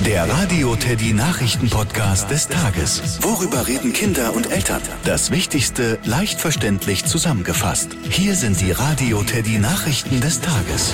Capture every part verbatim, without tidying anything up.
Der Radio Teddy Nachrichten-Podcast des Tages. Worüber reden Kinder und Eltern? Das Wichtigste leicht verständlich zusammengefasst. Hier sind die Radio Teddy Nachrichten des Tages.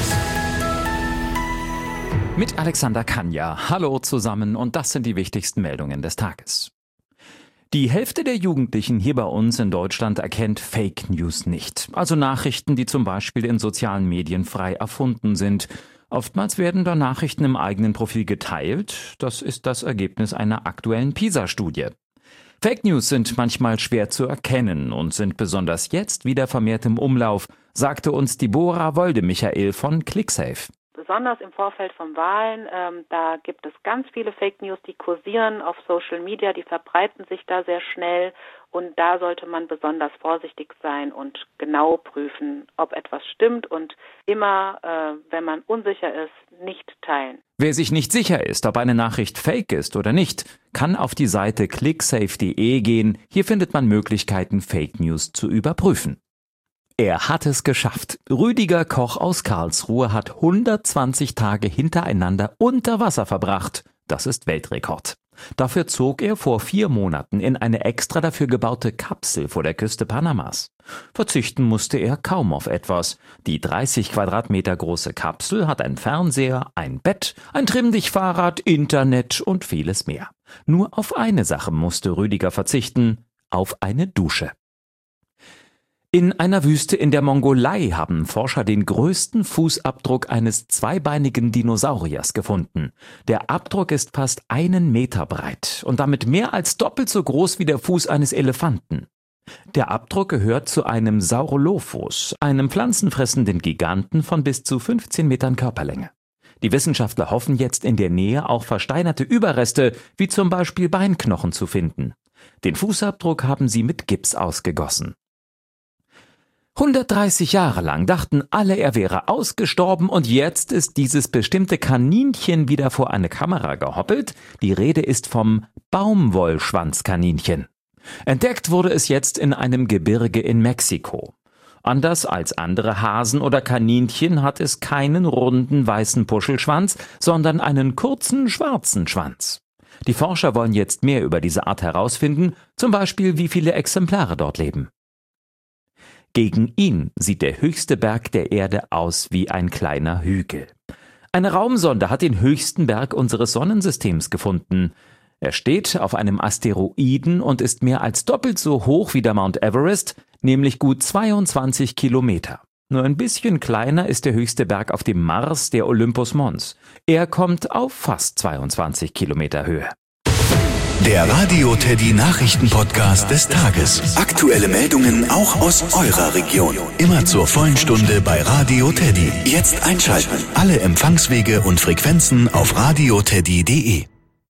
Mit Alexander Kanja. Hallo zusammen und das sind die wichtigsten Meldungen des Tages. Die Hälfte der Jugendlichen hier bei uns in Deutschland erkennt Fake News nicht. Also Nachrichten, die zum Beispiel in sozialen Medien frei erfunden sind. Oftmals werden da Nachrichten im eigenen Profil geteilt. Das ist das Ergebnis einer aktuellen PISA-Studie. Fake News sind manchmal schwer zu erkennen und sind besonders jetzt wieder vermehrt im Umlauf, sagte uns Deborah Wolde-Michael von ClickSafe. Besonders im Vorfeld von Wahlen, ähm, da gibt es ganz viele Fake News, die kursieren auf Social Media, die verbreiten sich da sehr schnell und da sollte man besonders vorsichtig sein und genau prüfen, ob etwas stimmt und immer, äh, wenn man unsicher ist, nicht teilen. Wer sich nicht sicher ist, ob eine Nachricht fake ist oder nicht, kann auf die Seite clicksafe punkt de gehen. Hier findet man Möglichkeiten, Fake News zu überprüfen. Er hat es geschafft. Rüdiger Koch aus Karlsruhe hat hundertzwanzig Tage hintereinander unter Wasser verbracht. Das ist Weltrekord. Dafür zog er vor vier Monaten in eine extra dafür gebaute Kapsel vor der Küste Panamas. Verzichten musste er kaum auf etwas. Die dreißig Quadratmeter große Kapsel hat einen Fernseher, ein Bett, ein Trimm-Dich-Fahrrad, Internet und vieles mehr. Nur auf eine Sache musste Rüdiger verzichten: auf eine Dusche. In einer Wüste in der Mongolei haben Forscher den größten Fußabdruck eines zweibeinigen Dinosauriers gefunden. Der Abdruck ist fast einen Meter breit und damit mehr als doppelt so groß wie der Fuß eines Elefanten. Der Abdruck gehört zu einem Saurolophus, einem pflanzenfressenden Giganten von bis zu fünfzehn Metern Körperlänge. Die Wissenschaftler hoffen jetzt in der Nähe auch versteinerte Überreste, wie zum Beispiel Beinknochen, zu finden. Den Fußabdruck haben sie mit Gips ausgegossen. hundertdreißig Jahre lang dachten alle, er wäre ausgestorben und jetzt ist dieses bestimmte Kaninchen wieder vor eine Kamera gehoppelt. Die Rede ist vom Baumwollschwanzkaninchen. Entdeckt wurde es jetzt in einem Gebirge in Mexiko. Anders als andere Hasen oder Kaninchen hat es keinen runden weißen Puschelschwanz, sondern einen kurzen schwarzen Schwanz. Die Forscher wollen jetzt mehr über diese Art herausfinden, zum Beispiel wie viele Exemplare dort leben. Gegen ihn sieht der höchste Berg der Erde aus wie ein kleiner Hügel. Eine Raumsonde hat den höchsten Berg unseres Sonnensystems gefunden. Er steht auf einem Asteroiden und ist mehr als doppelt so hoch wie der Mount Everest, nämlich gut zweiundzwanzig Kilometer. Nur ein bisschen kleiner ist der höchste Berg auf dem Mars, der Olympus Mons. Er kommt auf fast zweiundzwanzig Kilometer Höhe. Der Radio Teddy Nachrichten-Podcast des Tages. Aktuelle Meldungen auch aus eurer Region. Immer zur vollen Stunde bei Radio Teddy. Jetzt einschalten. Alle Empfangswege und Frequenzen auf radio teddy punkt de.